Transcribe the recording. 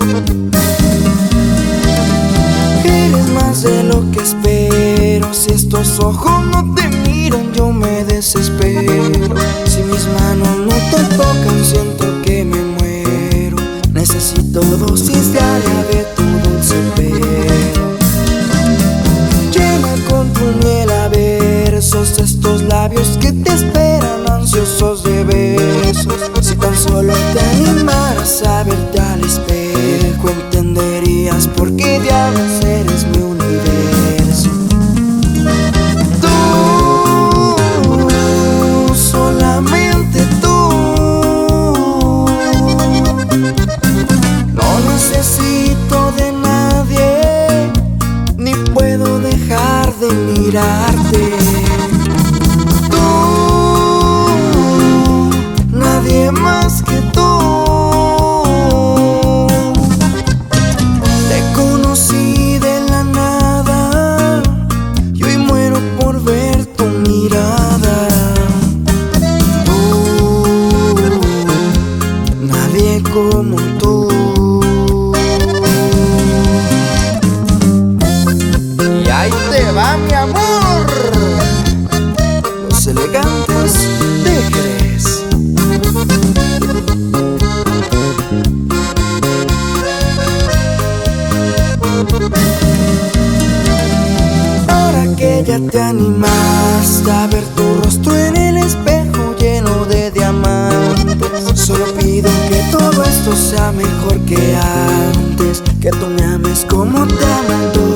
Eres más de lo que espero. Si estos ojos no te miran, yo me desespero. Si mis manos no te tocan, siento que me muero. Necesito dosis diaria de tu dulce pelo. Llena con tu miel a versos estos labios que te esperan ansiosos de besos. Si tan solo te animaras a verte al espejo, entenderías por qué diablos eres mi universo. Tú, solamente tú. No necesito de nadie, ni puedo dejar de mirarte. Nadie más que tú. Te conocí de la nada y hoy muero por ver tu mirada. Tú, nadie como tú. Y ahí te va mi amor, Los Elegantes de Jerez. Ahora que ya te animaste a ver tu rostro en el espejo lleno de diamantes, solo pido que todo esto sea mejor que antes, que tú me ames como te amo.